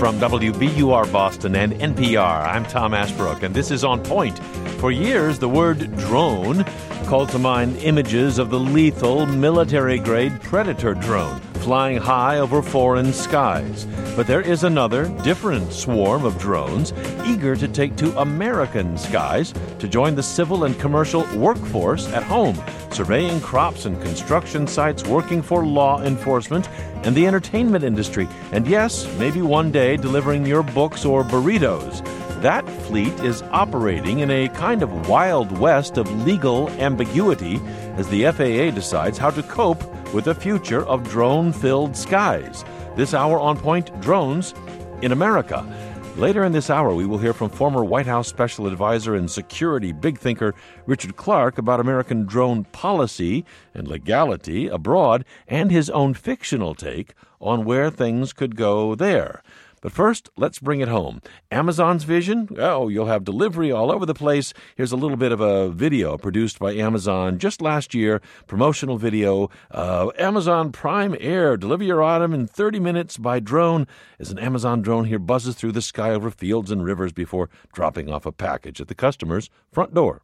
From WBUR Boston and NPR, I'm Tom Ashbrook, and this is On Point. For years, the word drone called to mind images of the lethal military-grade Predator drone flying high over foreign skies. But there is another, different swarm of drones eager to take to American skies to join the civil and commercial workforce at home, surveying crops and construction sites, working for law enforcement and the entertainment industry, and yes, maybe one day delivering your books or burritos. That fleet is operating in a kind of wild west of legal ambiguity as the FAA decides how to cope with the future of drone-filled skies. This hour on Point, drones in America. Later in this hour, we will hear from former White House Special Advisor and security big thinker Richard Clarke about American drone policy and legality abroad and his own fictional take on where things could go there. But first, let's bring it home. Amazon's vision? Oh, you'll have delivery all over the place. Here's a little bit of a video produced by Amazon just last year, promotional video. Amazon Prime Air, deliver your item in 30 minutes by drone as an Amazon drone here buzzes through the sky over fields and rivers before dropping off a package at the customer's front door.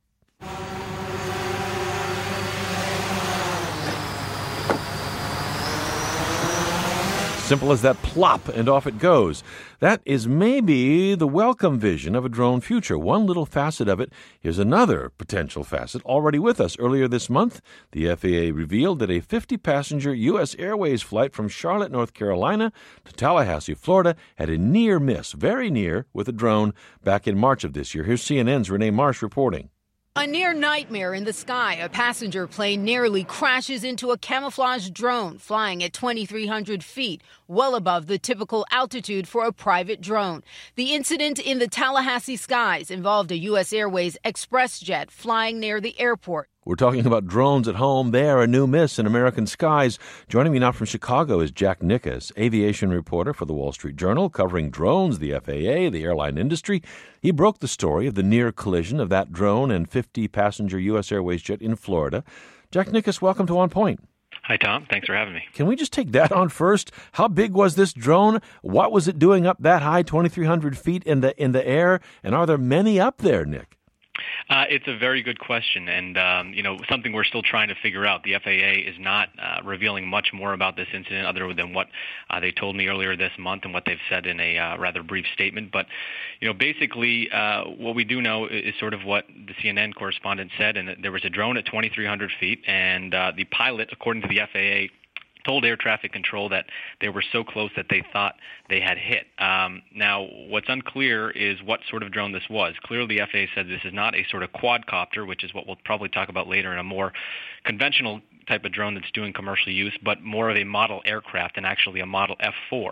Simple as that, plop, and off it goes. That is maybe the welcome vision of a drone future. One little facet of it. Here's another potential facet already with us. Earlier this month, the FAA revealed that a 50-passenger U.S. Airways flight from Charlotte, North Carolina to Tallahassee, Florida had a near miss, very near, with a drone back in March of this year. Here's CNN's Renee Marsh reporting. A near nightmare in the sky. A passenger plane nearly crashes into a camouflage drone flying at 2,300 feet, well above the typical altitude for a private drone. The incident in the Tallahassee skies involved a U.S. Airways express jet flying near the airport. We're talking about drones at home. They are a new miss in American skies. Joining me now from Chicago is Jack Nickus, aviation reporter for the Wall Street Journal, covering drones, the FAA, the airline industry. He broke the story of the near collision of that drone and 50-passenger U.S. Airways jet in Florida. Jack Nickus, welcome to On Point. Hi, Tom. Thanks for having me. Can we just take that on first? How big was this drone? What was it doing up that high, 2,300 feet in the air? And are there many up there, Nick? It's a very good question, and something we're still trying to figure out. The FAA is not revealing much more about this incident other than what they told me earlier this month and what they've said in a rather brief statement. But, basically what we do know is sort of what the CNN correspondent said, and there was a drone at 2,300 feet, and the pilot, according to the FAA, told air traffic control that they were so close that they thought they had hit. Now, what's unclear is what sort of drone this was. Clearly, the FAA said this is not a sort of quadcopter, which is what we'll probably talk about later, in a more conventional type of drone that's doing commercial use, but more of a model aircraft and actually a model F-4.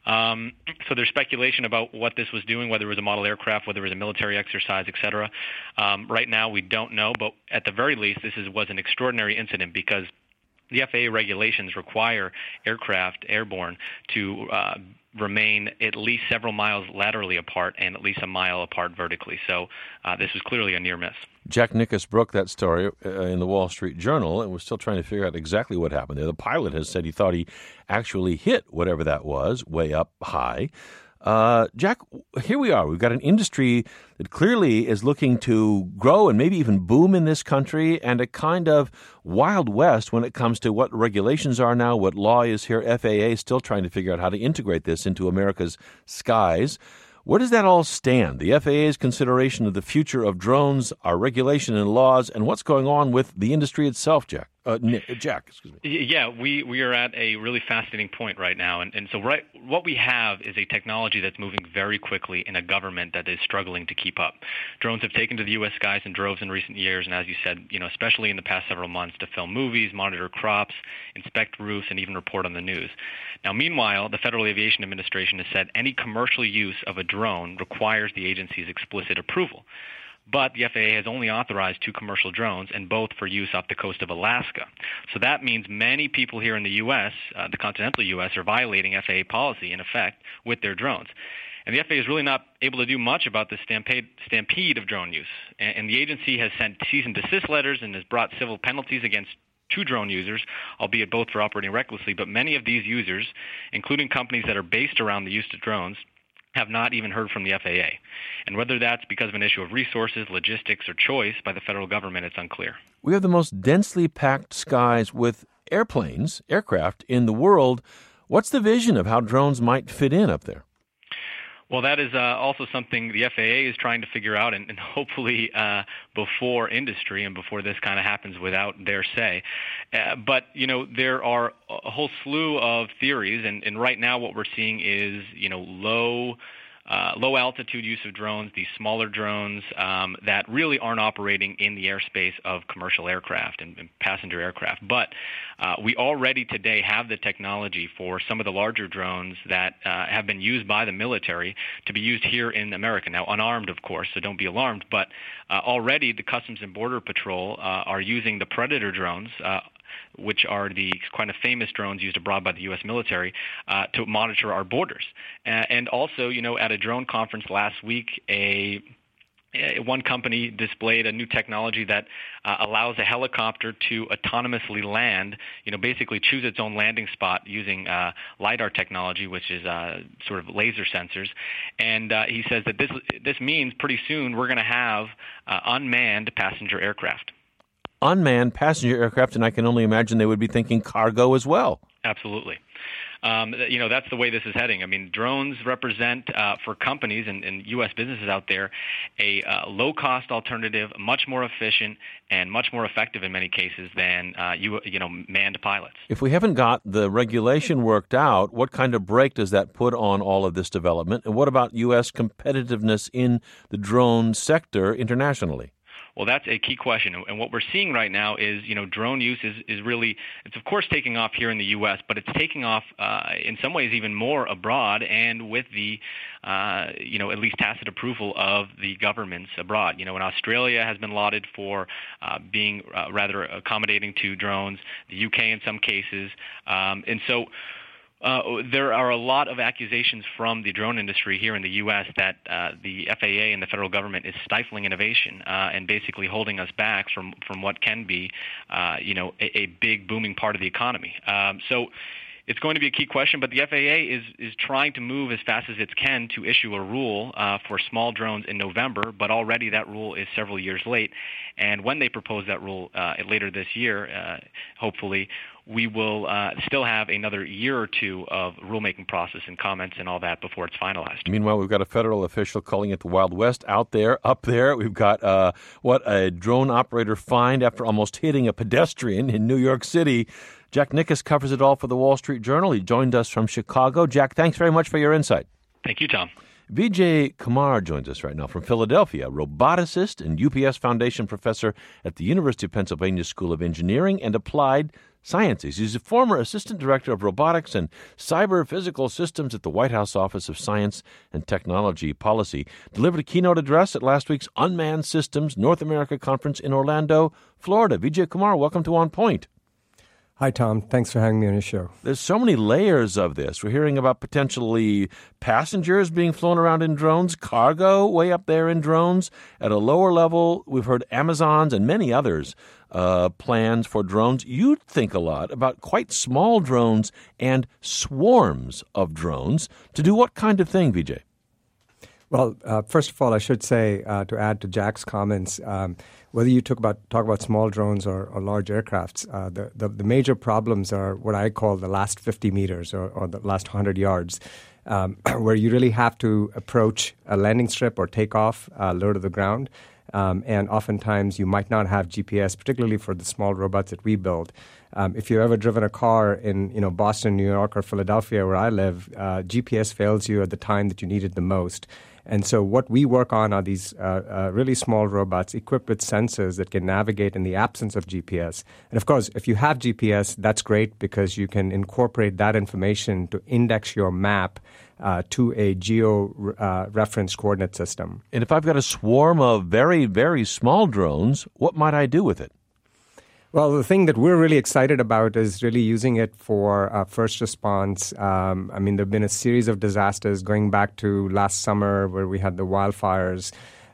So there's speculation about what this was doing, whether it was a model aircraft, whether it was a military exercise, et cetera. Right now, we don't know, but at the very least, this was an extraordinary incident because the FAA regulations require aircraft, airborne, to remain at least several miles laterally apart and at least a mile apart vertically. So this was clearly a near miss. Jack Nickus broke that story in the Wall Street Journal, and we're still trying to figure out exactly what happened there. The pilot has said he thought he actually hit whatever that was, way up high. Jack, here we are. We've got an industry that clearly is looking to grow and maybe even boom in this country, and a kind of Wild West when it comes to what regulations are now, what law is here. FAA is still trying to figure out how to integrate this into America's skies. Where does that all stand? The FAA's consideration of the future of drones, our regulation and laws, and what's going on with the industry itself, Jack. Jack, excuse me. Yeah, we are at a really fascinating point right now. And so what we have is a technology that's moving very quickly in a government that is struggling to keep up. Drones have taken to the U.S. skies in droves in recent years, and as you said, especially in the past several months, to film movies, monitor crops, inspect roofs, and even report on the news. Now, meanwhile, the Federal Aviation Administration has said any commercial use of a drone requires the agency's explicit approval. But the FAA has only authorized 2 commercial drones, and both for use off the coast of Alaska. So that means many people here in the U.S., the continental U.S., are violating FAA policy, in effect, with their drones. And the FAA is really not able to do much about this stampede of drone use. And the agency has sent cease and desist letters and has brought civil penalties against 2 drone users, albeit both for operating recklessly. But many of these users, including companies that are based around the use of drones, have not even heard from the FAA. And whether that's because of an issue of resources, logistics, or choice by the federal government, it's unclear. We have the most densely packed skies with aircraft in the world. What's the vision of how drones might fit in up there? Well, that is also something the FAA is trying to figure out, and hopefully before industry and before this kind of happens without their say. But, there are a whole slew of theories, and right now what we're seeing is, low altitude use of drones, these smaller drones that really aren't operating in the airspace of commercial aircraft and passenger aircraft. But we already today have the technology for some of the larger drones that have been used by the military to be used here in America. Now, unarmed, of course, so don't be alarmed. But already the Customs and Border Patrol are using the Predator drones, which are the kind of famous drones used abroad by the U.S. military, to monitor our borders. And also, at a drone conference last week, one company displayed a new technology that allows a helicopter to autonomously land, basically choose its own landing spot using LiDAR technology, which is sort of laser sensors. And he says that this means pretty soon we're going to have unmanned passenger aircraft. Unmanned passenger aircraft, and I can only imagine they would be thinking cargo as well. Absolutely. That's the way this is heading. I mean, drones represent, for companies and U.S. businesses out there, a low-cost alternative, much more efficient and much more effective in many cases than manned pilots. If we haven't got the regulation worked out, what kind of brake does that put on all of this development? And what about U.S. competitiveness in the drone sector internationally? Well, that's a key question. And what we're seeing right now is, drone use is really, it's of course taking off here in the U.S., but it's taking off in some ways even more abroad and with the, at least tacit approval of the governments abroad. In Australia has been lauded for being rather accommodating to drones, the U.K. in some cases. And so there are a lot of accusations from the drone industry here in the U.S. that the FAA and the federal government is stifling innovation and basically holding us back from what can be, a big booming part of the economy. So it's going to be a key question, but the FAA is trying to move as fast as it can to issue a rule for small drones in November, but already that rule is several years late. And when they propose that rule later this year, hopefully, we will still have another year or two of rulemaking process and comments and all that before it's finalized. Meanwhile, we've got a federal official calling it the Wild West up there. We've got a drone operator fined after almost hitting a pedestrian in New York City. Jack Nickus covers it all for the Wall Street Journal. He joined us from Chicago. Jack, thanks very much for your insight. Thank you, Tom. Vijay Kumar joins us right now from Philadelphia, roboticist and UPS Foundation professor at the University of Pennsylvania School of Engineering and Applied Sciences. He's a former assistant director of robotics and cyber physical systems at the White House Office of Science and Technology Policy. Delivered a keynote address at last week's Unmanned Systems North America Conference in Orlando, Florida. Vijay Kumar, welcome to On Point. Hi, Tom. Thanks for having me on your show. There's so many layers of this. We're hearing about potentially passengers being flown around in drones, cargo way up there in drones. At a lower level, we've heard Amazon's and many others plans for drones. You think a lot about quite small drones and swarms of drones. To do what kind of thing, Vijay? Well, first of all, I should say, to add to Jack's comments, whether you talk about small drones or large aircrafts, the major problems are what I call the last 50 meters or the last 100 yards, where you really have to approach a landing strip or take off low to the ground. And oftentimes you might not have GPS, particularly for the small robots that we build. If you've ever driven a car in Boston, New York, or Philadelphia, where I live, GPS fails you at the time that you need it the most. And so what we work on are these really small robots equipped with sensors that can navigate in the absence of GPS. And of course, if you have GPS, that's great because you can incorporate that information to index your map to a geo-referenced coordinate system. And if I've got a swarm of very, very small drones, what might I do with it? Well, the thing that we're really excited about is really using it for first response. There have been a series of disasters going back to last summer where we had the wildfires.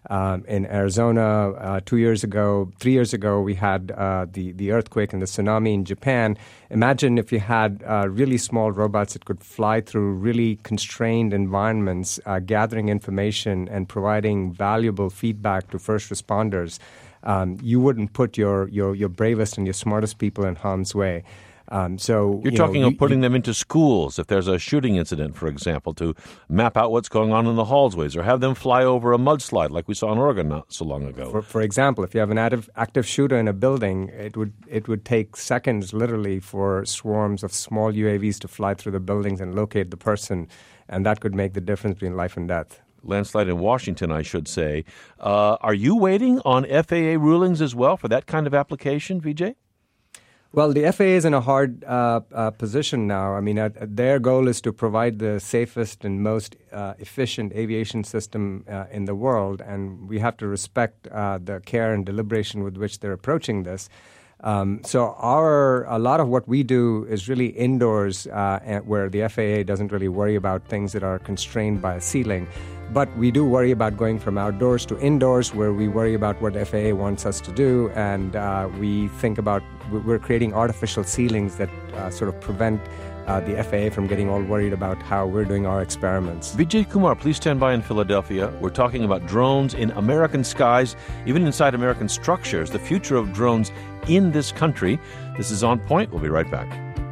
In Arizona, 3 years ago, we had the earthquake and the tsunami in Japan. Imagine if you had really small robots that could fly through really constrained environments, gathering information and providing valuable feedback to first responders. You wouldn't put your bravest and your smartest people in harm's way. So you're talking of putting them into schools if there's a shooting incident, for example, to map out what's going on in the hallways, or have them fly over a mudslide like we saw in Oregon not so long ago. For example, if you have an active shooter in a building, it would take seconds, literally, for swarms of small UAVs to fly through the buildings and locate the person, and that could make the difference between life and death. Landslide in Washington, I should say. Are you waiting on FAA rulings as well for that kind of application, Vijay? Well, the FAA is in a hard position now. I mean, their goal is to provide the safest and most efficient aviation system in the world, and we have to respect the care and deliberation with which they're approaching this. So a lot of what we do is really indoors, where the FAA doesn't really worry about things that are constrained by a ceiling. But we do worry about going from outdoors to indoors, where we worry about what FAA wants us to do, and we think about we're creating artificial ceilings that sort of prevent the FAA from getting all worried about how we're doing our experiments. Vijay Kumar, please stand by in Philadelphia. We're talking about drones in American skies, even inside American structures, the future of drones in this country. This is On Point. We'll be right back.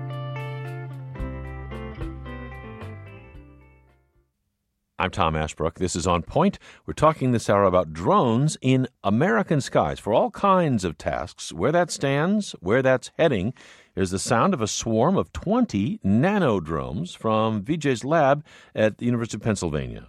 I'm Tom Ashbrook. This is On Point. We're talking this hour about drones in American skies for all kinds of tasks. Where that stands, where that's heading, is the sound of a swarm of 20 nanodrones from Vijay's lab at the University of Pennsylvania.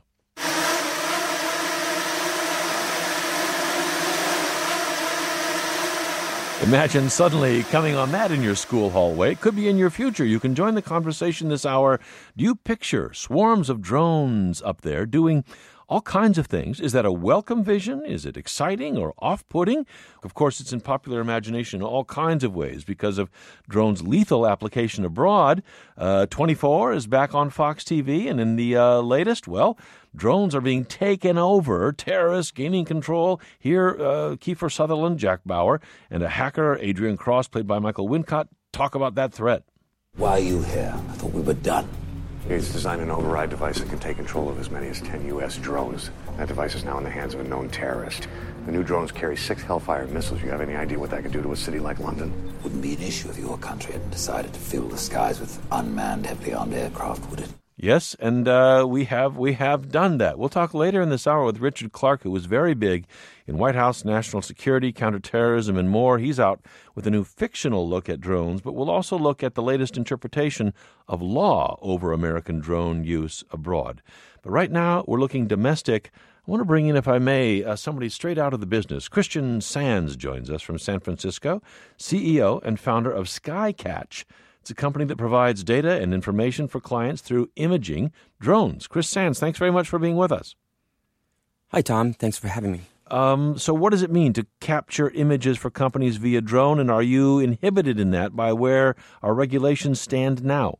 Imagine suddenly coming on that in your school hallway. It could be in your future. You can join the conversation this hour. Do you picture swarms of drones up there doing all kinds of things? Is that a welcome vision? Is it exciting or off-putting? Of course, it's in popular imagination in all kinds of ways because of drones' lethal application abroad. 24 is back on Fox TV, and in the latest, well, drones are being taken over, terrorists gaining control. Here, Kiefer Sutherland, Jack Bauer, and a hacker, Adrian Cross, played by Michael Wincott, talk about that threat. Why are you here? I thought we were done. He's designed an override device that can take control of as many as 10 U.S. drones. That device is now in the hands of a known terrorist. The new drones carry 6 Hellfire missiles. You have any idea what that could do to a city like London? Wouldn't be an issue if your country hadn't decided to fill the skies with unmanned, heavily armed aircraft, would it? Yes, and we have done that. We'll talk later in this hour with Richard Clark, who was very big in White House national security, counterterrorism, and more. He's out with a new fictional look at drones, but we'll also look at the latest interpretation of law over American drone use abroad. But right now, we're looking domestic. I want to bring in, if I may, somebody straight out of the business. Christian Sands joins us from San Francisco, CEO and founder of SkyCatch. It's a company that provides data and information for clients through imaging drones. Chris Sands, thanks very much for being with us. Hi, Tom. Thanks for having me. So what does it mean to capture images for companies via drone, and are you inhibited in that by where our regulations stand now?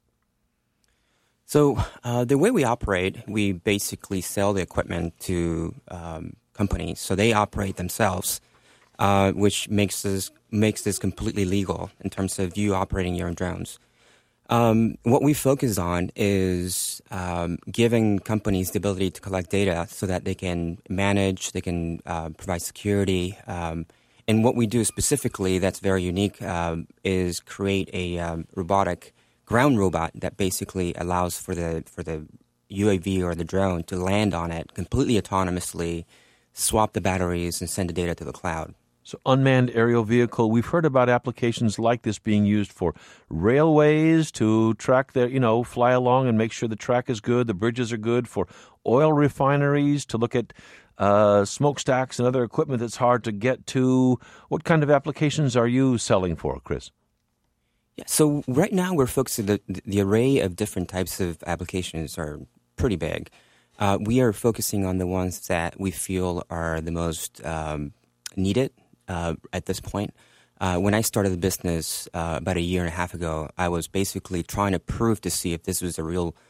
So the way we operate, we basically sell the equipment to companies. So they operate themselves, which makes this completely legal in terms of you operating your own drones. What we focus on is giving companies the ability to collect data so that they can manage, they can provide security. And what we do specifically that's very unique is create a robotic ground robot that basically allows for the UAV or the drone to land on it completely autonomously, swap the batteries, and send the data to the cloud. So unmanned aerial vehicle, we've heard about applications like this being used for railways to track their, fly along and make sure the track is good, the bridges are good, for oil refineries to look at smokestacks and other equipment that's hard to get to. What kind of applications are you selling for, Chris? Yeah, so right now we're focusing, the array of different types of applications are pretty big. We are focusing on the ones that we feel are the most needed at this point. When I started the business about a year and a half ago, I was basically trying to prove to see if this was a real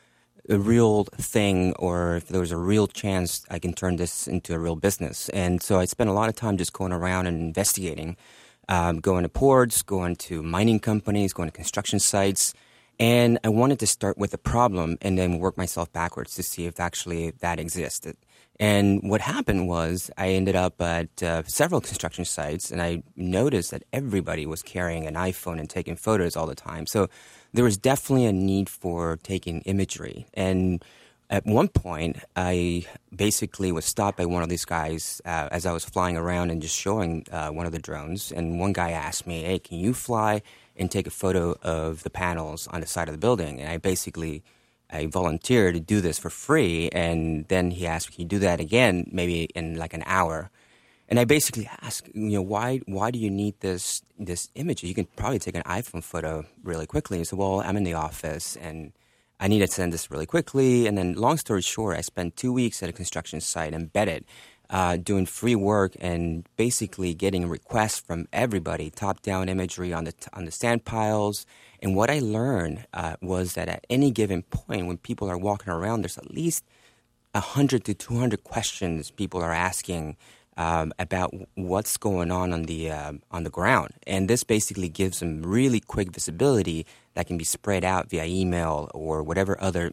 a real thing, or if there was a real chance I can turn this into a real business. And so I spent a lot of time just going around and investigating, going to ports, going to mining companies, going to construction sites. And I wanted to start with a problem and then work myself backwards to see if actually that existed. And what happened was I ended up at several construction sites, and I noticed that everybody was carrying an iPhone and taking photos all the time. So there was definitely a need for taking imagery. And at one point, I basically was stopped by one of these guys as I was flying around and just showing one of the drones. And one guy asked me, "Hey, can you fly and take a photo of the panels on the side of the building?" And I volunteered to do this for free. And then he asked, "Can you do that again, maybe in like an hour?" And I basically asked, why do you need this image? You can probably take an iPhone photo really quickly. He said, "Well, I'm in the office and I need to send this really quickly." And then long story short, I spent 2 weeks at a construction site embedded, doing free work and basically getting requests from everybody, top-down imagery on the sand piles. And what I learned was that at any given point when people are walking around, there's at least 100 to 200 questions people are asking about what's going on the ground. And this basically gives them really quick visibility that can be spread out via email or whatever other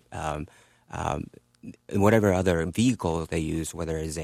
vehicle they use, whether it's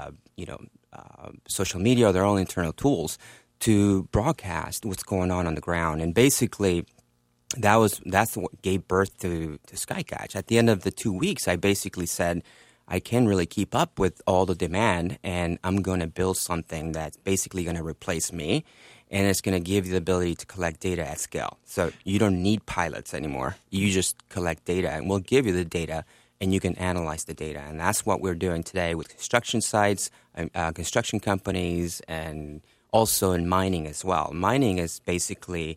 social media or their own internal tools, to broadcast what's going on the ground. And basically, that's what gave birth to Skycatch. At the end of the 2 weeks, I basically said, I can really keep up with all the demand, and I'm going to build something that's basically going to replace me, and it's going to give you the ability to collect data at scale. So you don't need pilots anymore. You just collect data, and we'll give you the data, and you can analyze the data. And that's what we're doing today with construction sites, construction companies, and also in mining as well. Mining is basically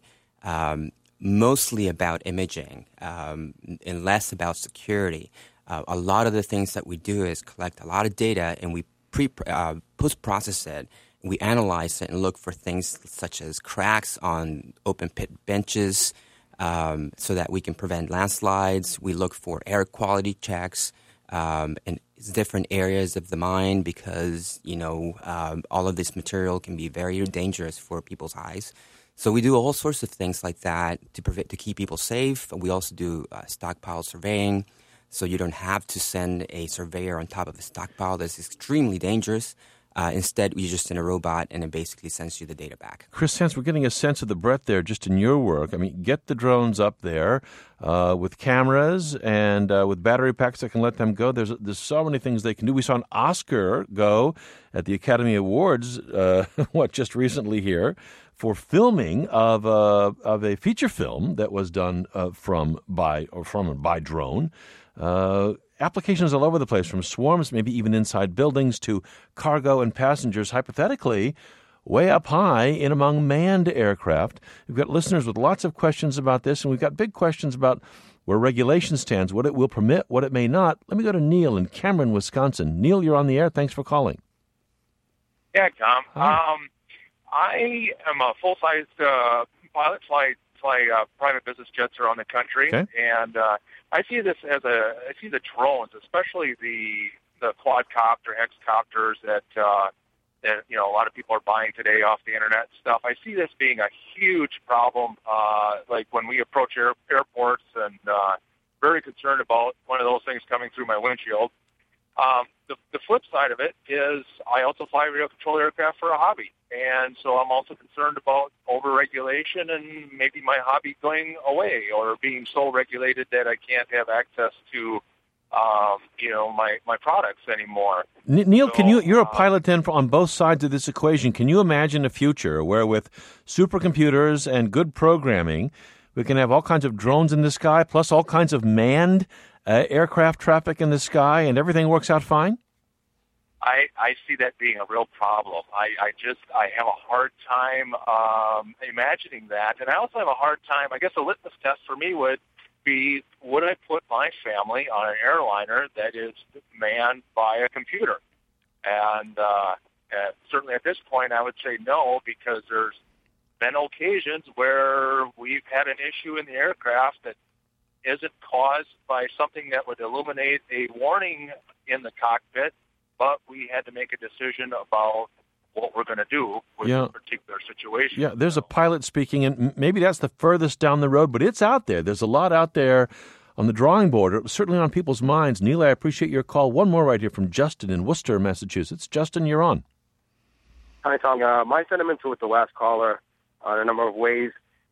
mostly about imaging and less about security. A lot of the things that we do is collect a lot of data, and we post-process it. We analyze it and look for things such as cracks on open pit benches so that we can prevent landslides. We look for air quality checks in different areas of the mine because, all of this material can be very dangerous for people's eyes. So we do all sorts of things like that to keep people safe. We also do stockpile surveying. So you don't have to send a surveyor on top of a stockpile that's extremely dangerous. Instead, you just send a robot, and it basically sends you the data back. Chris Sands, we're getting a sense of the breadth there just in your work. I mean, get the drones up there with cameras and with battery packs that can let them go. There's so many things they can do. We saw an Oscar go at the Academy Awards, just recently here, for filming of a feature film that was done from and by drone. Applications all over the place, from swarms, maybe even inside buildings, to cargo and passengers, hypothetically, way up high in among manned aircraft. We've got listeners with lots of questions about this, and we've got big questions about where regulation stands, what it will permit, what it may not. Let me go to Neil in Cameron, Wisconsin. Neil, you're on the air. Thanks for calling. Yeah, Tom. Hi. I am a full-sized pilot, fly private business jets around the country, Okay. and I see this I see the drones, especially the quadcopter, hexcopters that a lot of people are buying today off the internet and stuff. I see this being a huge problem, like when we approach airports, and very concerned about one of those things coming through my windshield. The flip side of it is I also fly real control aircraft for a hobby. And so I'm also concerned about over-regulation and maybe my hobby going away or being so regulated that I can't have access to, my products anymore. Neil, you're a pilot then on both sides of this equation. Can you imagine a future where with supercomputers and good programming, we can have all kinds of drones in the sky, plus all kinds of manned aircraft traffic in the sky, and everything works out fine? I see that being a real problem. I have a hard time imagining that. And I also have a hard time, I guess a litmus test for me would be, would I put my family on an airliner that is manned by a computer? And certainly at this point I would say no, because there's been occasions where we've had an issue in the aircraft that isn't caused by something that would illuminate a warning in the cockpit, but we had to make a decision about what we're going to do with this particular situation. Yeah, there's a pilot speaking, and maybe that's the furthest down the road, but it's out there. There's a lot out there on the drawing board, or certainly on people's minds. Neil, I appreciate your call. One more right here from Justin in Worcester, Massachusetts. Justin, you're on. Hi, Tom. My sentiments with the last caller in a number of ways.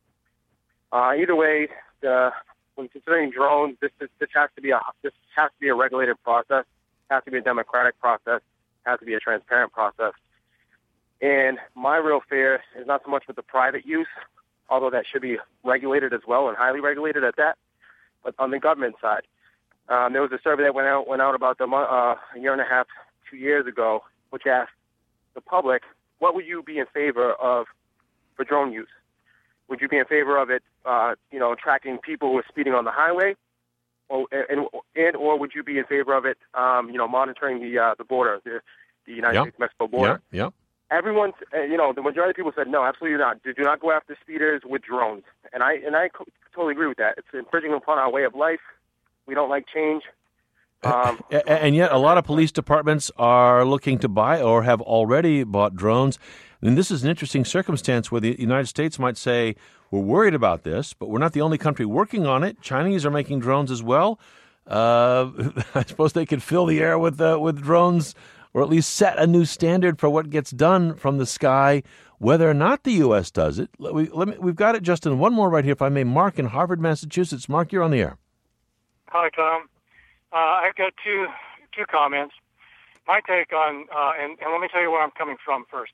Either way, when considering drones, this has to be a regulated process. It has to be a democratic process. It has to be a transparent process. And my real fear is not so much with the private use, although that should be regulated as well and highly regulated at that, but on the government side. There was a survey that went out about a year and a half, 2 years ago, which asked the public, what would you be in favor of for drone use? Would you be in favor of it, tracking people who are speeding on the highway, or would you be in favor of it, monitoring the border, the United States-Mexico border? Yeah. Everyone, the majority of people said no, absolutely not. Do not go after speeders with drones, and I totally agree with that. It's infringing upon our way of life. We don't like change. And yet, a lot of police departments are looking to buy or have already bought drones. And this is an interesting circumstance where the United States might say, we're worried about this, but we're not the only country working on it. Chinese are making drones as well. I suppose they could fill the air with drones, or at least set a new standard for what gets done from the sky, whether or not the U.S. does it. We've got it, Justin. One more right here, if I may. Mark in Harvard, Massachusetts. Mark, you're on the air. Hi, Tom. I've got two comments. My take on, and let me tell you where I'm coming from first.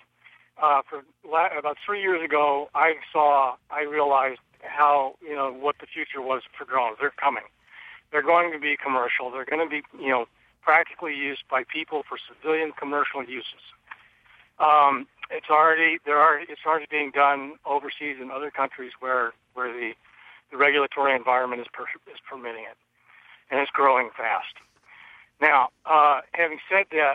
About 3 years ago, I realized how, what the future was for drones. They're coming. They're going to be commercial. They're going to be, practically used by people for civilian commercial uses. It's already being done overseas in other countries where the regulatory environment is permitting it, and it's growing fast. Now, having said that,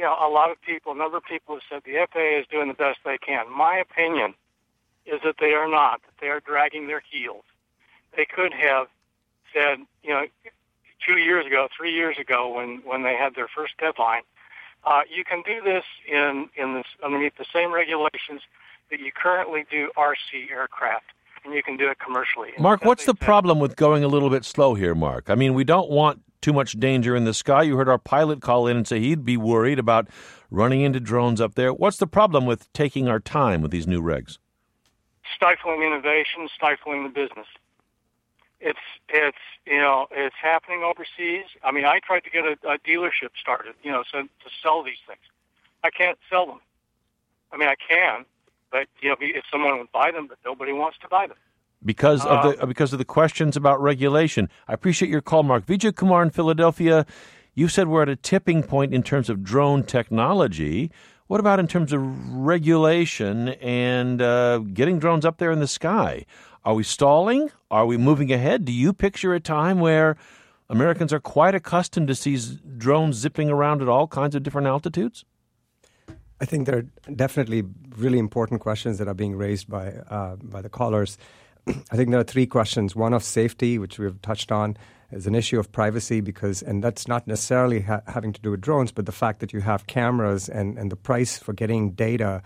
a number of people have said the FAA is doing the best they can. My opinion is that they are not, that they are dragging their heels. They could have said, 2 years ago, 3 years ago, when they had their first deadline, you can do this underneath the same regulations that you currently do RC aircraft, and you can do it commercially. Mark, what's the problem with going a little bit slow here, Mark? I mean, we don't want too much danger in the sky. You heard our pilot call in and say he'd be worried about running into drones up there. What's the problem with taking our time with these new regs? Stifling innovation, stifling the business. It's happening overseas. I mean, I tried to get a dealership started, to sell these things. I can't sell them. I mean, I can, but if someone would buy them, but nobody wants to buy them because of the questions about regulation. I appreciate your call, Mark. Vijay Kumar in Philadelphia. You said we're at a tipping point in terms of drone technology. What about in terms of regulation and getting drones up there in the sky? Are we stalling? Are we moving ahead? Do you picture a time where Americans are quite accustomed to see drones zipping around at all kinds of different altitudes? I think there are definitely really important questions that are being raised by the callers. I think there are three questions. One of safety, which we've touched on, is an issue of privacy and that's not necessarily having to do with drones, but the fact that you have cameras and the price for getting data.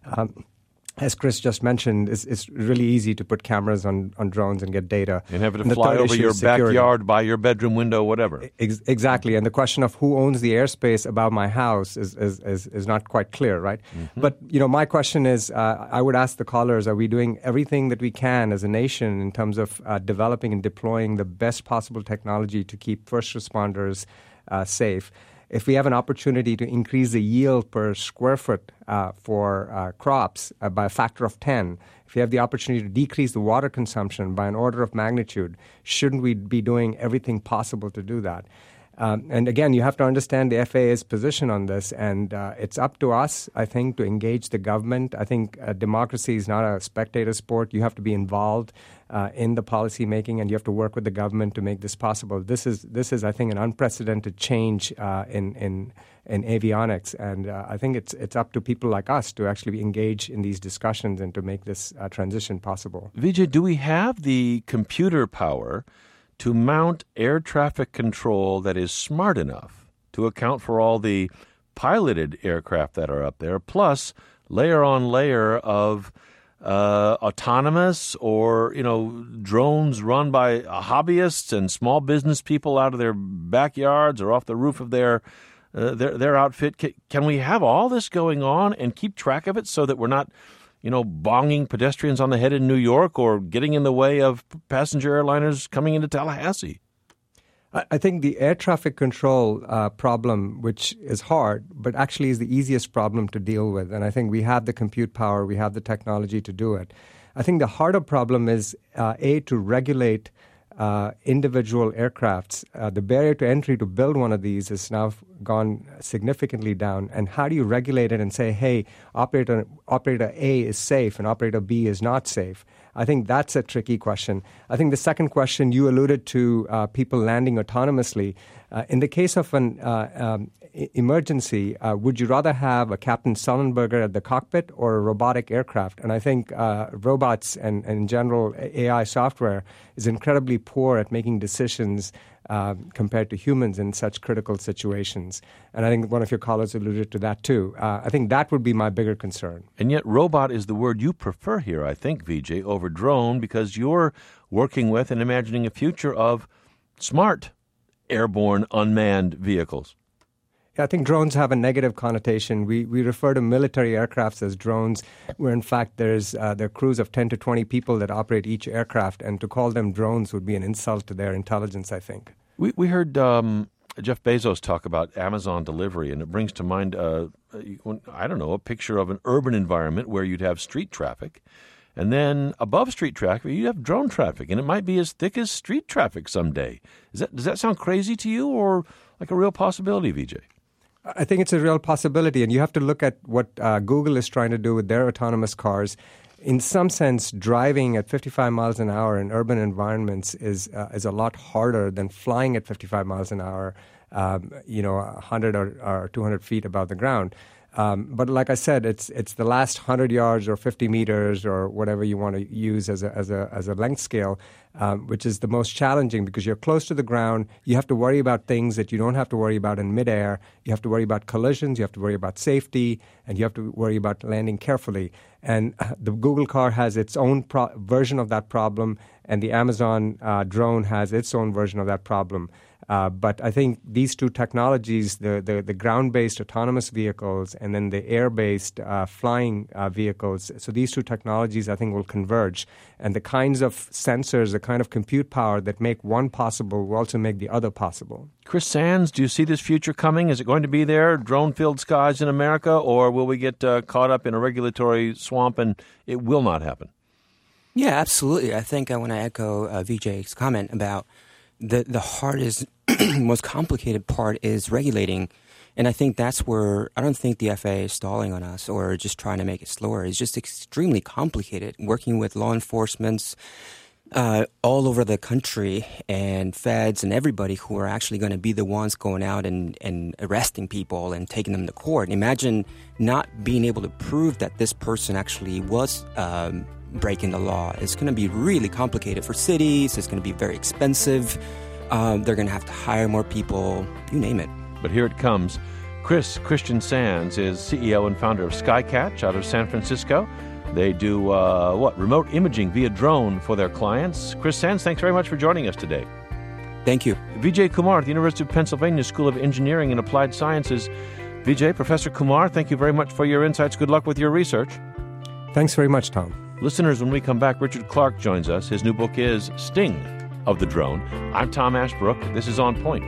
As Chris just mentioned, it's really easy to put cameras on drones and get data. And have it fly over your backyard, by your bedroom window, whatever. Exactly. And the question of who owns the airspace above my house is not quite clear, right? Mm-hmm. But, my question is, I would ask the callers, are we doing everything that we can as a nation in terms of developing and deploying the best possible technology to keep first responders safe? If we have an opportunity to increase the yield per square foot for crops by a factor of 10, if we have the opportunity to decrease the water consumption by an order of magnitude, shouldn't we be doing everything possible to do that? And again, you have to understand the FAA's position on this, and it's up to us, I think, to engage the government. I think democracy is not a spectator sport. You have to be involved in the policy making, and you have to work with the government to make this possible. This is, I think, an unprecedented change in avionics, and I think it's up to people like us to actually engage in these discussions and to make this transition possible. Vijay, do we have the computer power to mount air traffic control that is smart enough to account for all the piloted aircraft that are up there, plus layer on layer of autonomous or, drones run by hobbyists and small business people out of their backyards or off the roof of their outfit. Can we have all this going on and keep track of it so that we're not, bonging pedestrians on the head in New York or getting in the way of passenger airliners coming into Tallahassee? I think the air traffic control problem, which is hard, but actually is the easiest problem to deal with. And I think we have the compute power, we have the technology to do it. I think the harder problem is, to regulate individual aircrafts. The barrier to entry to build one of these has now gone significantly down. And how do you regulate it and say, hey, operator A is safe and operator B is not safe? I think that's a tricky question. I think the second question, you alluded to people landing autonomously. In the case of an emergency, would you rather have a Captain Sullenberger at the cockpit or a robotic aircraft? And I think robots and in general AI software is incredibly poor at making decisions compared to humans in such critical situations. And I think one of your callers alluded to that too. I think that would be my bigger concern. And yet robot is the word you prefer here, I think, Vijay, over drone, because you're working with and imagining a future of smart airborne unmanned vehicles. I think drones have a negative connotation. We refer to military aircrafts as drones, where in fact there are crews of 10 to 20 people that operate each aircraft, and to call them drones would be an insult to their intelligence, I think. We heard Jeff Bezos talk about Amazon delivery, and it brings to mind, a picture of an urban environment where you'd have street traffic, and then above street traffic, you'd have drone traffic, and it might be as thick as street traffic someday. Does that sound crazy to you, or like a real possibility, Vijay? I think it's a real possibility, and you have to look at what Google is trying to do with their autonomous cars. In some sense, driving at 55 miles an hour in urban environments is a lot harder than flying at 55 miles an hour, 100 or 200 feet above the ground. But like I said, it's the last 100 yards or 50 meters or whatever you want to use as a length scale, which is the most challenging because you're close to the ground. You have to worry about things that you don't have to worry about in midair. You have to worry about collisions. You have to worry about safety, and you have to worry about landing carefully. And the Google car has its own version of that problem, and the Amazon drone has its own version of that problem. But I think these two technologies, the ground-based autonomous vehicles and then the air-based flying vehicles, so these two technologies I think will converge. And the kinds of sensors, the kind of compute power that make one possible will also make the other possible. Chris Sands, do you see this future coming? Is it going to be there, drone-filled skies in America, or will we get caught up in a regulatory swamp and it will not happen? Yeah, absolutely. I think I want to echo Vijay's comment about the hardest, most complicated part is regulating. And I think that's where I don't think the FAA is stalling on us or just trying to make it slower. It's just extremely complicated working with law enforcement all over the country and feds and everybody who are actually going to be the ones going out and arresting people and taking them to court. Imagine not being able to prove that this person actually was breaking the law. It's going to be really complicated for cities. It's going to be very expensive. They're going to have to hire more people, you name it. But here it comes. Christian Sands is CEO and founder of Skycatch out of San Francisco. They do, remote imaging via drone for their clients. Chris Sands, thanks very much for joining us today. Thank you. Vijay Kumar at the University of Pennsylvania School of Engineering and Applied Sciences. Vijay, Professor Kumar, thank you very much for your insights. Good luck with your research. Thanks very much, Tom. Listeners, when we come back, Richard Clark joins us. His new book is Sting of the Drone. I'm Tom Ashbrook. This is On Point.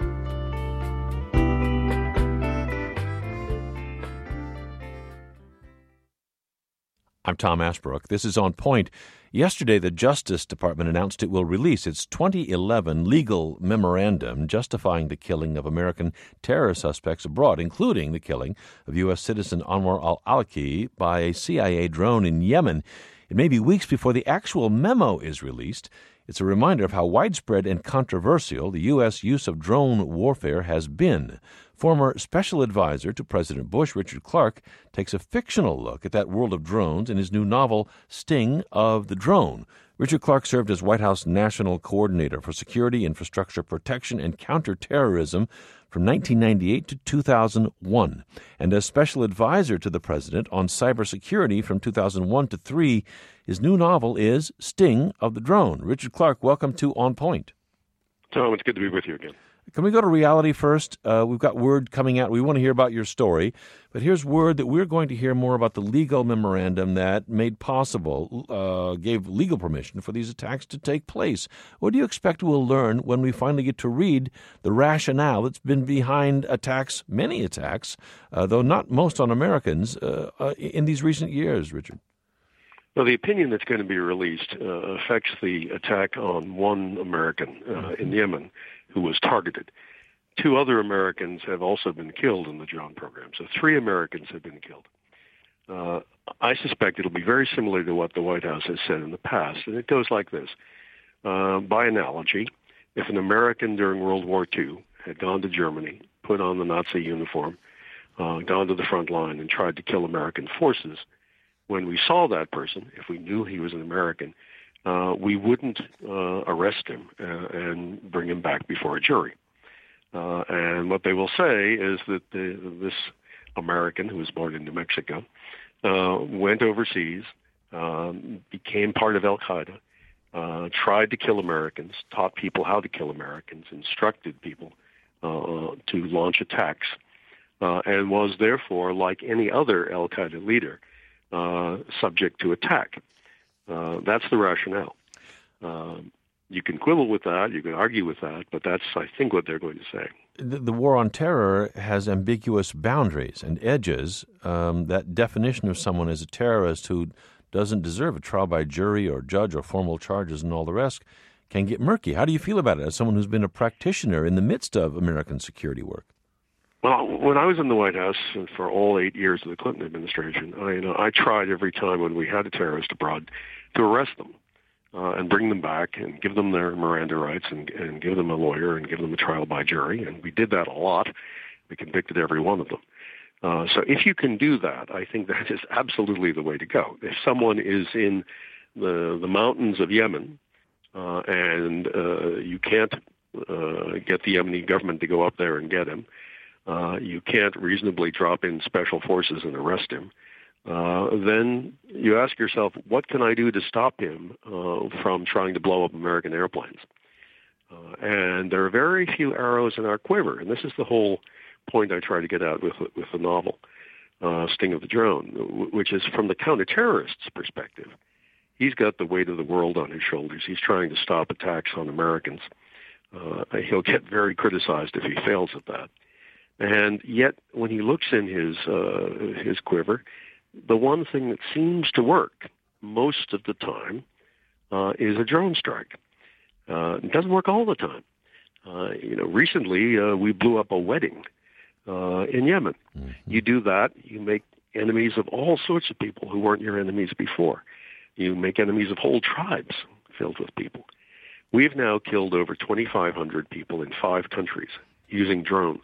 I'm Tom Ashbrook. This is On Point. Yesterday, the Justice Department announced it will release its 2011 legal memorandum justifying the killing of American terror suspects abroad, including the killing of U.S. citizen Anwar al-Awlaki by a CIA drone in Yemen. It may be weeks before the actual memo is released. It's a reminder of how widespread and controversial the U.S. use of drone warfare has been. Former special advisor to President Bush, Richard Clarke, takes a fictional look at that world of drones in his new novel, Sting of the Drone. Richard Clarke served as White House National Coordinator for Security, Infrastructure Protection, and Counterterrorism from 1998 to 2001, and as Special Advisor to the President on Cybersecurity from 2001 to 3. His new novel is Sting of the Drone. Richard Clarke, welcome to On Point. Tom, it's good to be with you again. Can we go to reality first? We've got word coming out. We want to hear about your story, but here's word that we're going to hear more about the legal memorandum that made possible, gave legal permission for these attacks to take place. What do you expect we'll learn when we finally get to read the rationale that's been behind attacks, many attacks, though not most on Americans, in these recent years, Richard? Well, the opinion that's going to be released affects the attack on one American in Yemen who was targeted. 2 other Americans have also been killed in the drone program, so 3 Americans have been killed. I suspect it'll be very similar to what the White House has said in the past, and it goes like this. By analogy, if an American during World War II had gone to Germany, put on the Nazi uniform, gone to the front line and tried to kill American forces, when we saw that person, if we knew he was an American, we wouldn't arrest him and bring him back before a jury. And what they will say is that this American who was born in New Mexico went overseas, became part of Al-Qaeda, tried to kill Americans, taught people how to kill Americans, instructed people to launch attacks, and was therefore, like any other Al-Qaeda leader, subject to attack. That's the rationale. You can quibble with that, you can argue with that, but that's, I think, what they're going to say. The war on terror has ambiguous boundaries and edges. That definition of someone as a terrorist who doesn't deserve a trial by jury or judge or formal charges and all the rest can get murky. How do you feel about it as someone who's been a practitioner in the midst of American security work? Well, when I was in the White House for all 8 years of the Clinton administration, I tried every time when we had a terrorist abroad to arrest them and bring them back and give them their Miranda rights and give them a lawyer and give them a trial by jury. And we did that a lot. We convicted every one of them. So if you can do that, I think that is absolutely the way to go. If someone is in the mountains of Yemen and you can't get the Yemeni government to go up there and get him, you can't reasonably drop in special forces and arrest him, then you ask yourself, what can I do to stop him from trying to blow up American airplanes? And there are very few arrows in our quiver, and this is the whole point I try to get out with the novel, Sting of the Drone, which is from the counterterrorist's perspective. He's got the weight of the world on his shoulders. He's trying to stop attacks on Americans. He'll get very criticized if he fails at that. And yet, when he looks in his quiver, the one thing that seems to work most of the time is a drone strike. It doesn't work all the time. Recently we blew up a wedding in Yemen. Mm-hmm. You do that, you make enemies of all sorts of people who weren't your enemies before. You make enemies of whole tribes filled with people. We've now killed over 2,500 people in 5 countries using drones.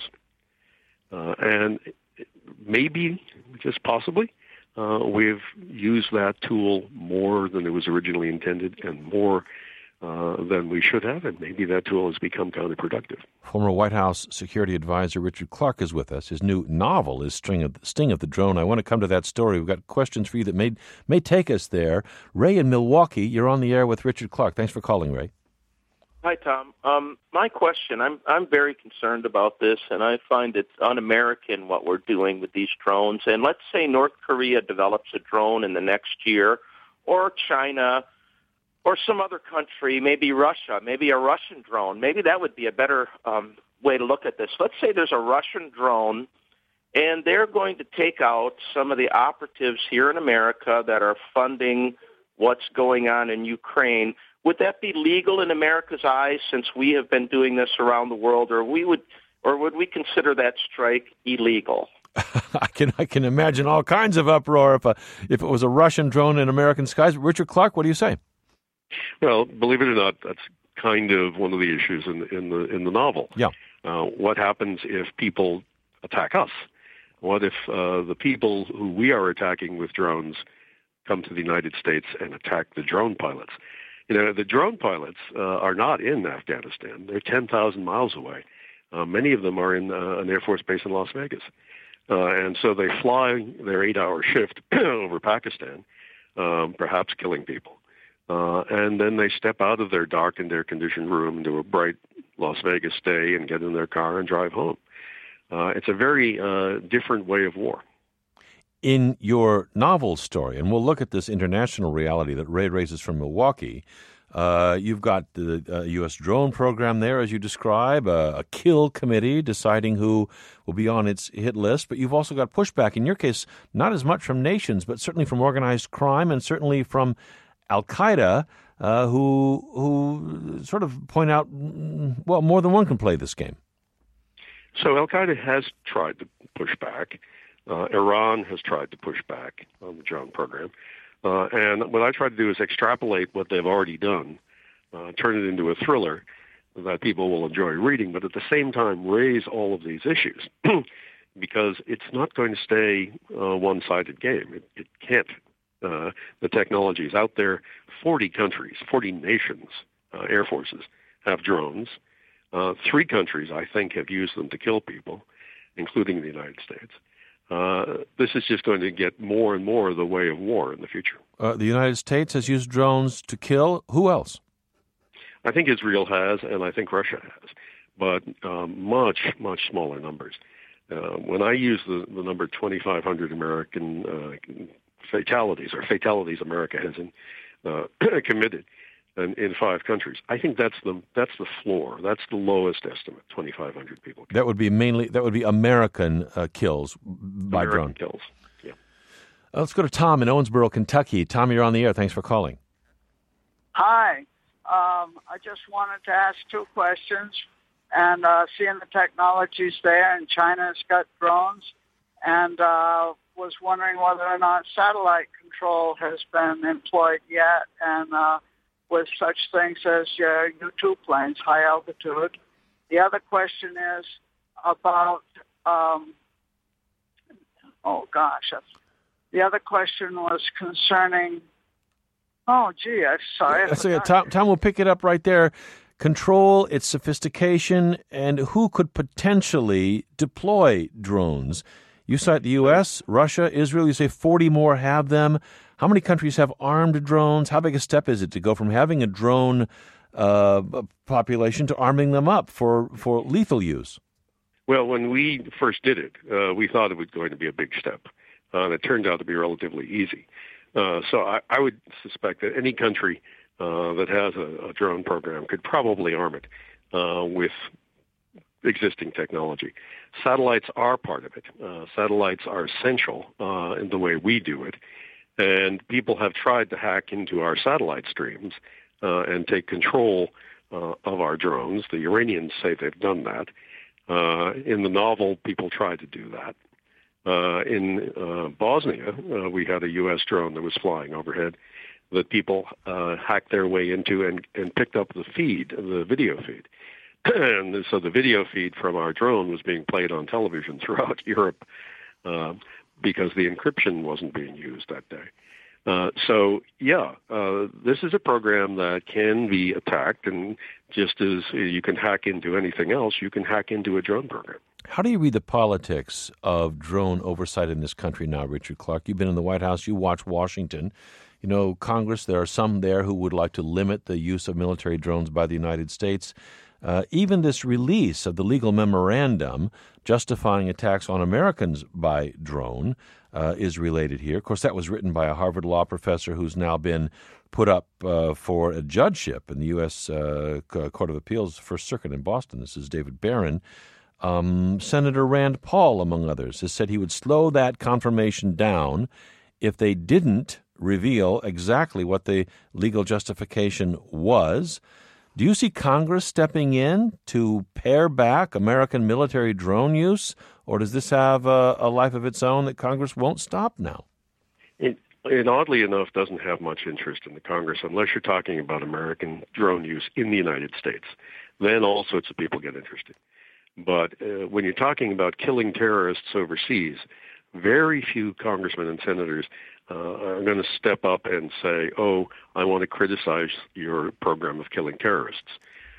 And maybe, just possibly, we've used that tool more than it was originally intended and more than we should have, and maybe that tool has become counterproductive. Former White House security advisor Richard Clarke is with us. His new novel is Sting of the Drone. I want to come to that story. We've got questions for you that may take us there. Ray in Milwaukee, you're on the air with Richard Clarke. Thanks for calling, Ray. Hi, Tom. My question, I'm very concerned about this, and I find it un-American what we're doing with these drones. And let's say North Korea develops a drone in the next year, or China, or some other country, maybe Russia, maybe a Russian drone. Maybe that would be a better way to look at this. Let's say there's a Russian drone, and they're going to take out some of the operatives here in America that are funding what's going on in Ukraine. Would that be legal in America's eyes, since we have been doing this around the world, or would we consider that strike illegal? I can imagine all kinds of uproar if it was a Russian drone in American skies. Richard Clarke, what do you say? Well, believe it or not, that's kind of one of the issues in the novel. Yeah. What happens if people attack us? What if the people who we are attacking with drones come to the United States and attack the drone pilots? The drone pilots are not in Afghanistan. They're 10,000 miles away. Many of them are in an Air Force base in Las Vegas. And so they fly their 8-hour shift over Pakistan, perhaps killing people. And then they step out of their darkened air-conditioned room into a bright Las Vegas day and get in their car and drive home. It's a very different way of war. In your novel story, and we'll look at this international reality that Ray raises from Milwaukee, you've got the U.S. drone program there, as you describe, a kill committee deciding who will be on its hit list, but you've also got pushback, in your case, not as much from nations, but certainly from organized crime and certainly from Al-Qaeda, who sort of point out, well, more than one can play this game. So Al-Qaeda has tried to push back. Iran has tried to push back on the drone program. And what I try to do is extrapolate what they've already done, turn it into a thriller that people will enjoy reading, but at the same time raise all of these issues because it's not going to stay a one-sided game. It can't. The technology is out there. 40 countries, 40 nations, air forces have drones. 3 countries, I think, have used them to kill people, including the United States. This is just going to get more and more the way of war in the future. The United States has used drones to kill. Who else? I think Israel has, and I think Russia has, but much, much smaller numbers. When I use the number 2,500 American fatalities, or fatalities America has committed in 5 countries, I think that's the floor. That's the lowest estimate. 2,500 people killed. That would be American kills by American drone. Kills. Yeah. Let's go to Tom in Owensboro, Kentucky. Tom, you're on the air. Thanks for calling. Hi. I just wanted to ask 2 questions. And seeing the technologies there, and China's got drones, and was wondering whether or not satellite control has been employed yet, and with such things as U-2 planes, high altitude. The other question is about, the other question was concerning, I'm sorry. So, Tom will pick it up right there. Control, its sophistication, and who could potentially deploy drones. You cite the U.S., Russia, Israel. You say 40 more have them. How many countries have armed drones? How big a step is it to go from having a drone population to arming them up for lethal use? Well, when we first did it, we thought it was going to be a big step. And it turned out to be relatively easy. So I would suspect that any country that has a drone program could probably arm it with existing technology. Satellites are part of it. Satellites are essential in the way we do it. And people have tried to hack into our satellite streams and take control of our drones. The Iranians say they've done that. In the novel, people tried to do that. In Bosnia, we had a U.S. drone that was flying overhead that people hacked their way into and picked up the feed, the video feed. And so the video feed from our drone was being played on television throughout Europe because the encryption wasn't being used that day. This is a program that can be attacked, and just as you can hack into anything else, you can hack into a drone program. How do you read the politics of drone oversight in this country now, Richard Clark? You've been in the White House. You watch Washington. You know, Congress, there are some there who would like to limit the use of military drones by the United States. Even this release of the legal memorandum justifying attacks on Americans by drone is related here. Of course, that was written by a Harvard law professor who's now been put up for a judgeship in the U.S. Court of Appeals, First Circuit in Boston. This is David Barron. Senator Rand Paul, among others, has said he would slow that confirmation down if they didn't reveal exactly what the legal justification was. Do you see Congress stepping in to pare back American military drone use, or does this have a life of its own that Congress won't stop now? It oddly enough doesn't have much interest in the Congress unless you're talking about American drone use in the United States. Then all sorts of people get interested. But when you're talking about killing terrorists overseas, very few congressmen and senators are going to step up and say, "Oh, I want to criticize your program of killing terrorists."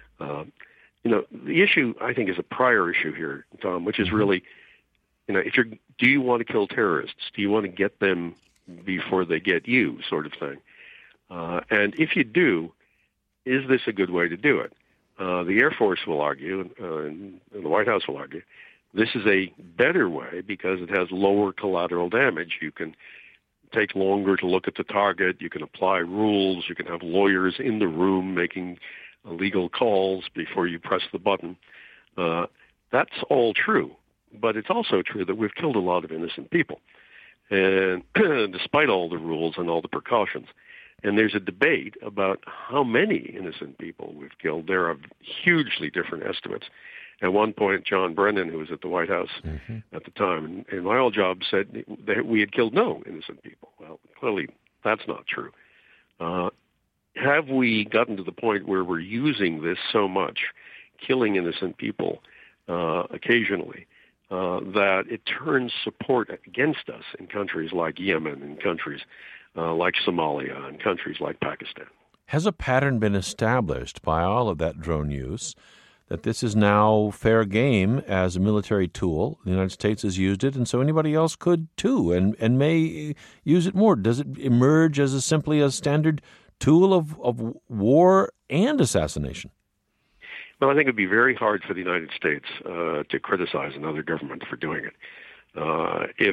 The issue, I think, is a prior issue here, Tom, which is really, do you want to kill terrorists? Do you want to get them before they get you, sort of thing? And if you do, is this a good way to do it? The Air Force will argue, and the White House will argue, this is a better way because it has lower collateral damage. You can take longer to look at the target. You can apply rules. You can have lawyers in the room making legal calls before you press the button. That's all true. But it's also true that we've killed a lot of innocent people, and despite all the rules and all the precautions. And there's a debate about how many innocent people we've killed. There are hugely different estimates. At one point, John Brennan, who was at the White House at the time, in my old job, said that we had killed no innocent people. Well, clearly that's not true. Have we gotten to the point where we're using this so much, killing innocent people occasionally, that it turns support against us in countries like Yemen, in countries like Somalia, and countries like Pakistan? Has a pattern been established by all of that drone use that this is now fair game as a military tool? The United States has used it, and so anybody else could too, and may use it more. Does it emerge as simply a standard tool of war and assassination? Well, I think it would be very hard for the United States to criticize another government for doing it. If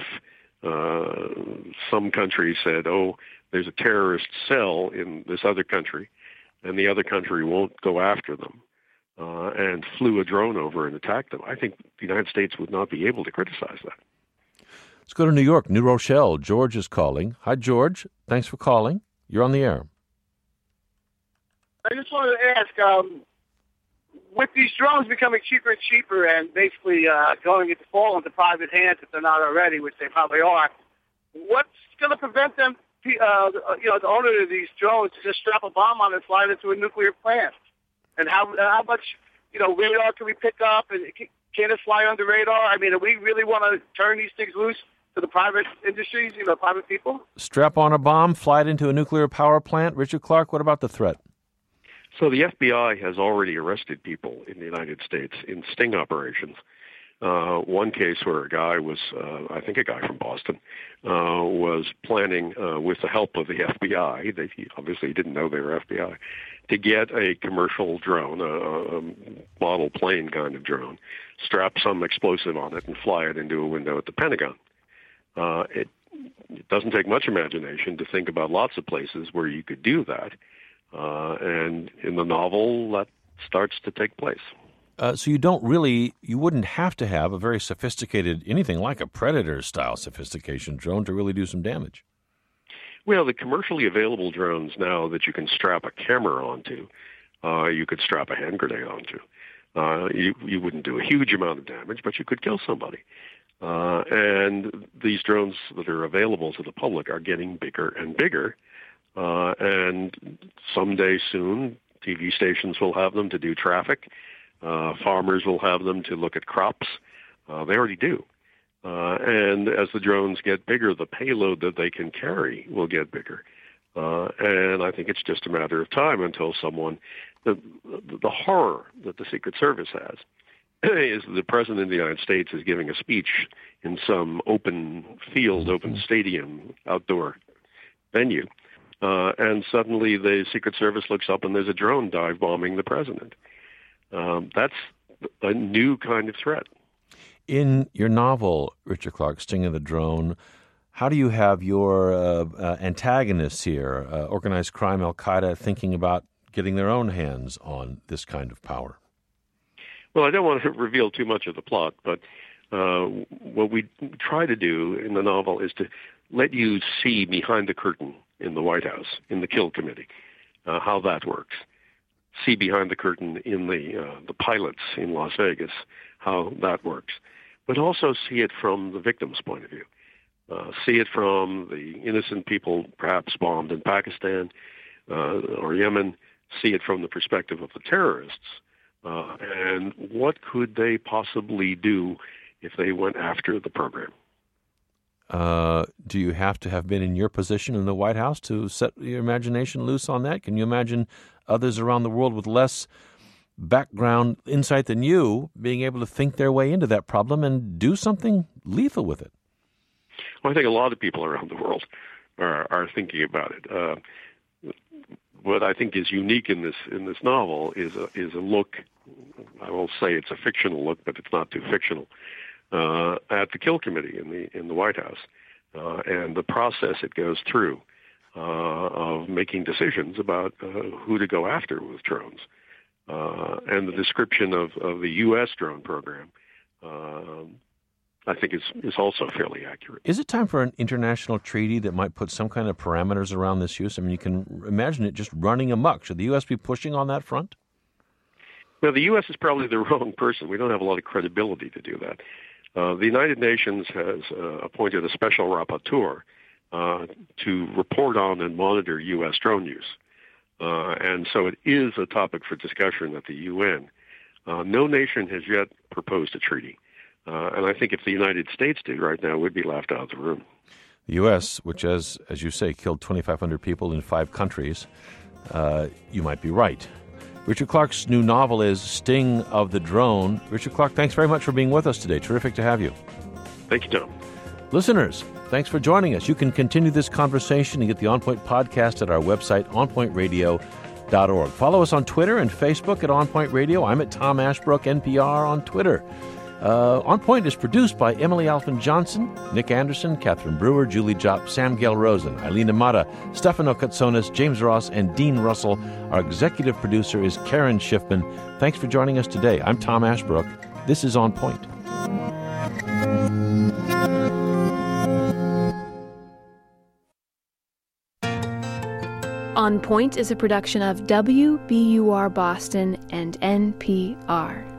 some country said, "Oh, there's a terrorist cell in this other country," and the other country won't go after them, and flew a drone over and attacked them, I think the United States would not be able to criticize that. Let's go to New York, New Rochelle. George is calling. Hi, George. Thanks for calling. You're on the air. I just wanted to ask, with these drones becoming cheaper and cheaper and basically going into fall into private hands if they're not already, which they probably are, what's going to prevent them, the owner of these drones, to just strap a bomb on it and fly it into a nuclear plant? And how much, radar can we pick up? And can it fly under radar? I mean, do we really want to turn these things loose to the private industries, private people? Strap on a bomb, fly it into a nuclear power plant. Richard Clark, what about the threat? So the FBI has already arrested people in the United States in sting operations. One case where a guy was, I think a guy from Boston, was planning, with the help of the FBI, he obviously didn't know they were FBI, to get a commercial drone, a model plane kind of drone, strap some explosive on it and fly it into a window at the Pentagon. It doesn't take much imagination to think about lots of places where you could do that. And in the novel, that starts to take place. So you wouldn't have to have a very sophisticated, anything like a Predator-style sophistication drone to really do some damage. Well, the commercially available drones now that you can strap a camera onto, you could strap a hand grenade onto. You wouldn't do a huge amount of damage, but you could kill somebody. And these drones that are available to the public are getting bigger and bigger. And someday soon, TV stations will have them to do traffic. Farmers will have them to look at crops. They already do. And as the drones get bigger, the payload that they can carry will get bigger. And I think it's just a matter of time until the horror that the Secret Service has is the President of the United States is giving a speech in some open field, open stadium, outdoor venue. And suddenly the Secret Service looks up and there's a drone dive bombing the president. That's a new kind of threat. In your novel, Richard Clark, Sting of the Drone, how do you have your antagonists here, organized crime, Al-Qaeda, thinking about getting their own hands on this kind of power? Well, I don't want to reveal too much of the plot, but what we try to do in the novel is to let you see behind the curtain in the White House, in the Kill Committee, how that works. See behind the curtain in the pilots in Las Vegas, how that works. But also see it from the victim's point of view. See it from the innocent people perhaps bombed in Pakistan or Yemen. See it from the perspective of the terrorists And what could they possibly do if they went after the program? Do you have to have been in your position in the White House to set your imagination loose on that? Can you imagine others around the world with less background insight than you being able to think their way into that problem and do something lethal with it? Well, I think a lot of people around the world are thinking about it. What I think is unique in this novel is a look. I will say it's a fictional look, but it's not too fictional. At the Kill Committee in the White House, and the process it goes through of making decisions about who to go after with drones, and the description of the U.S. drone program, I think is also fairly accurate. Is it time for an international treaty that might put some kind of parameters around this use? I mean, you can imagine it just running amok. Should the U.S. be pushing on that front? Well, the U.S. is probably the wrong person. We don't have a lot of credibility to do that. The United Nations has appointed a special rapporteur to report on and monitor U.S. drone use. And so it is a topic for discussion at the UN. No nation has yet proposed a treaty. And I think if the United States did right now, we'd be laughed out of the room. The U.S., which, as you say, killed 2,500 people in 5 countries, you might be right. Richard Clarke's new novel is Sting of the Drone. Richard Clarke, thanks very much for being with us today. Terrific to have you. Thank you, Tom. Listeners, thanks for joining us. You can continue this conversation and get the On Point podcast at our website, onpointradio.org. Follow us on Twitter and Facebook at On Point Radio. I'm at Tom Ashbrook, NPR on Twitter. On Point is produced by Emily Alfin-Johnson, Nick Anderson, Catherine Brewer, Julie Jopp, Sam Gell-Rosen, Eileen Amata, Stefano Katsonis, James Ross, and Dean Russell. Our executive producer is Karen Schiffman. Thanks for joining us today. I'm Tom Ashbrook. This is On Point. On Point is a production of WBUR Boston and NPR.